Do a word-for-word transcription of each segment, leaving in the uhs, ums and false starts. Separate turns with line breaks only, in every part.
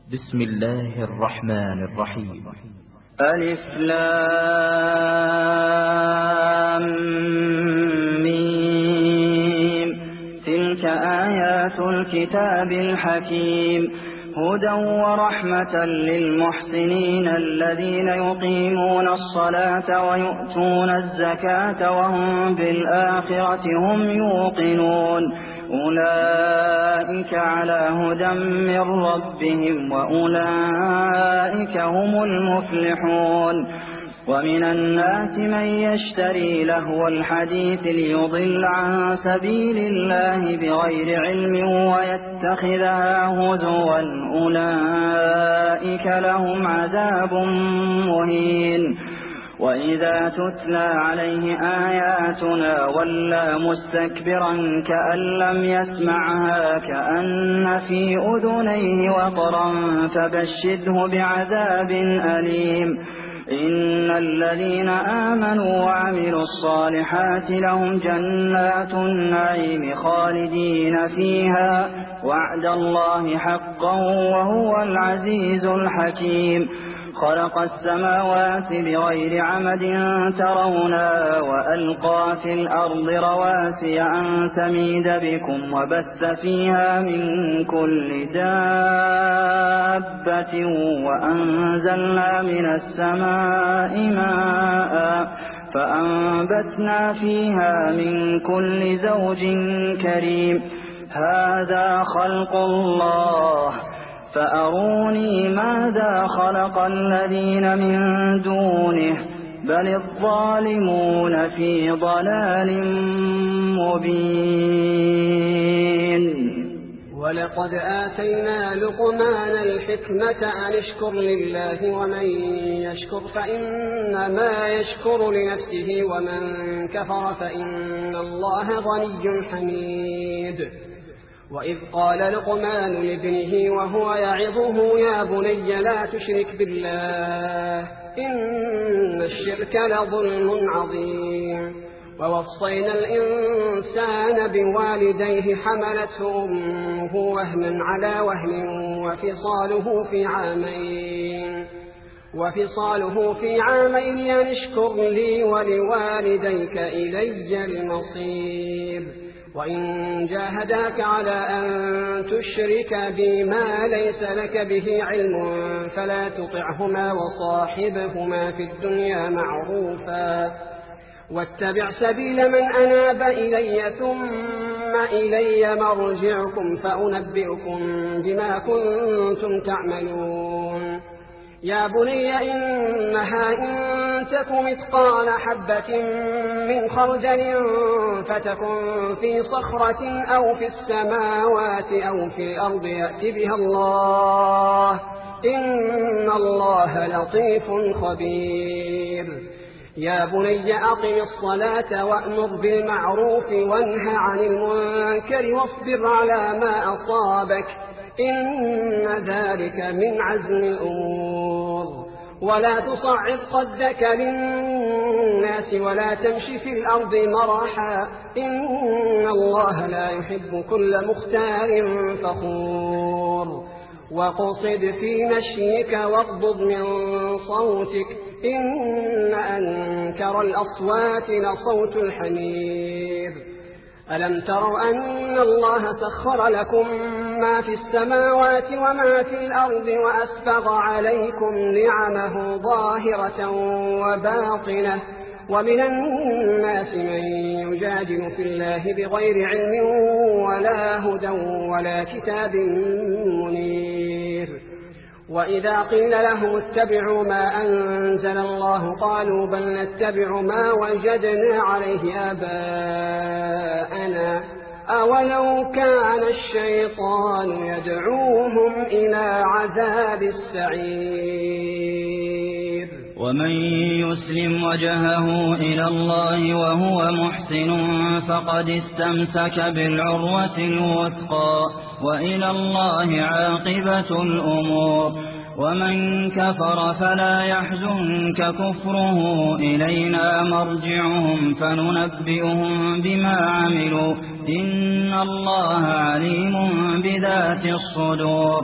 بسم الله الرحمن الرحيم.
ألف لام ميم. تلك آيات الكتاب الحكيم، هدى ورحمة للمحسنين الذين يقيمون الصلاة ويؤتون الزكاة وهم بالآخرة هم يوقنون. أولئك على هدى من ربهم وأولئك هم المفلحون. ومن الناس من يشتري لهو الحديث ليضل عن سبيل الله بغير علم ويتخذها هزوا، أولئك لهم عذاب مهين. وإذا تتلى عليه آياتنا ولى مستكبرا كأن لم يسمعها كأن في أذنيه وقرا فبشره بعذاب أليم. إن الذين آمنوا وعملوا الصالحات لهم جنات النعيم خالدين فيها، وعد الله حقا وهو العزيز الحكيم. خلق السماوات بغير عمد ترونها وألقى في الأرض رواسي أن تميد بكم وبث فيها من كل دابة وأنزلنا من السماء ماء فأنبتنا فيها من كل زوج كريم. هذا خلق الله فأروني ماذا خلق الذين من دونه بل الظالمون في ضلال مبين.
ولقد آتينا لقمان الحكمة أن اشكر لله ومن يشكر فإنما يشكر لنفسه ومن كفر فإن الله غني حميد. وإذ قال لقمان لابنه وهو يعظه يا بني لا تشرك بالله إن الشرك لظلم عظيم. ووصينا الإنسان بوالديه حملته أمه وهنا على وهن وفصاله في عامين وفصاله في عامين أن اشكر لي ولوالديك إلي المصير. وإن جاهداك على أن تشرك بي ما ليس لك به علم فلا تطعهما وصاحبهما في الدنيا معروفا واتبع سبيل من أناب إلي ثم إلي مرجعكم فأنبئكم بما كنتم تعملون. يا بني إنها إن تك مثقال حبة من خردل فتكن في صخرة أو في السماوات أو في الأرض يأت بها الله إن الله لطيف خبير. يا بني أقم الصلاة وأمر بالمعروف وانه عن المنكر واصبر على ما أصابك إن ذلك من عزم الأمور. ولا تصعد خدك للناس ولا تمشي في الأرض مرحا إن الله لا يحب كل مختار فخور. وقصد في مشيك واغضض من صوتك إن أنكر الأصوات لصوت الحمير. ألم تروا أن الله سخر لكم ما في السماوات وما في الأرض وأسبغ عليكم نعمه ظاهرة وباطنة ومن الناس من يجادل في الله بغير علم ولا هدى ولا كتاب منير. وإذا قيل لهم اتبعوا ما أنزل الله قالوا بل نتبع ما وجدنا عليه آباءنا أولو كان الشيطان يدعوهم إلى عذاب السعير.
ومن يسلم وجهه إلى الله وهو محسن فقد استمسك بالعروة الوثقى وإلى الله عاقبة الأمور. ومن كفر فلا يحزنك كفره إلينا مرجعهم فننبئهم بما عملوا إن الله عليم بذات الصدور.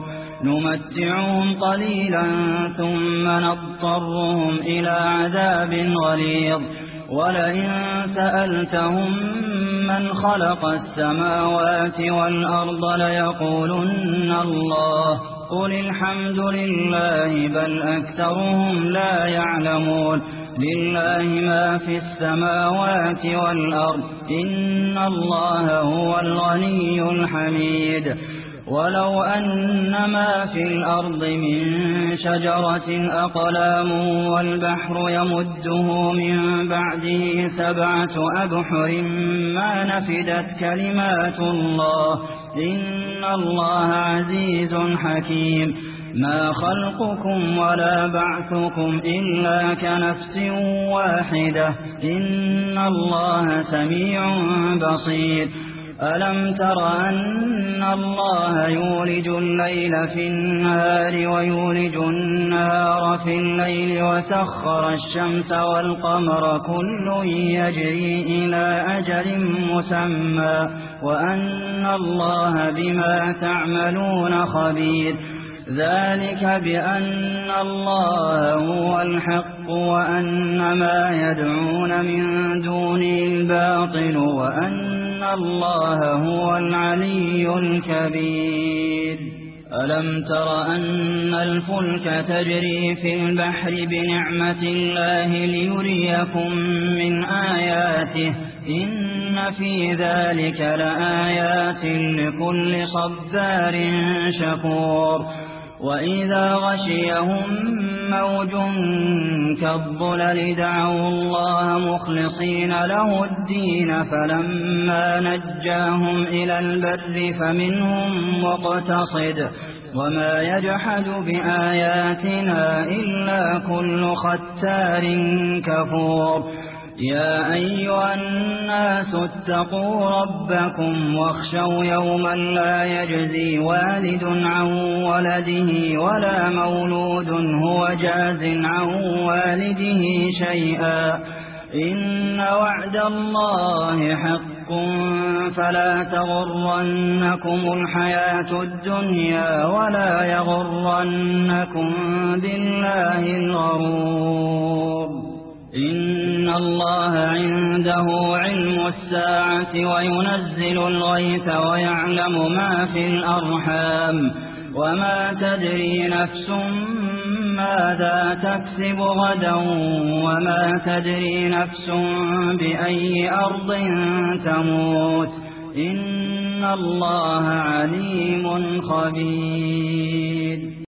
نمتعهم قليلا ثم نضطرهم إلى عذاب غليظ ولئن سألتهم من خلق السماوات والأرض ليقولن الله قل الحمد لله بل أكثرهم لا يعلمون لله ما في السماوات والأرض إن الله هو الغني الحميد ولو أن ما في الأرض من شجرة أقلام والبحر يمده من بعده سبعة أبحر ما نفدت كلمات الله إن الله عزيز حكيم ما خلقكم ولا بعثكم إلا كنفس واحدة إن الله سميع بصير ألم تر أن الله يولج الليل في النهار ويولج النهار في الليل وسخر الشمس والقمر كل يجري إلى أجل مسمى وأن الله بما تعملون خبير ذلك بأن الله هو الحق وأن ما يدعون من دونه الباطل وأن الله هو العلي الكبير ألم تر أن الفلك تجري في البحر بنعمة الله ليريكم من آياته إن في ذلك لآيات لكل صبار شكور وإذا غشيهم موج كالظلل دعوا الله مخلصين له الدين فلما نجاهم إلى البر فمنهم مقتصد وما يجحد بآياتنا إلا كل ختار كفور يا أيها الناس اتقوا ربكم واخشوا يوما لا يجزي والد عن ولده ولا مولود هو جاز عن والده شيئا إن وعد الله حق فلا تغرنكم الحياة الدنيا ولا يغرنكم بالله الغرور إن الله عنده علم الساعة وينزل الغيث ويعلم ما في الأرحام وما تدري نفس ماذا تكسب غدا وما تدري نفس بأي أرض تموت إن الله عليم خبير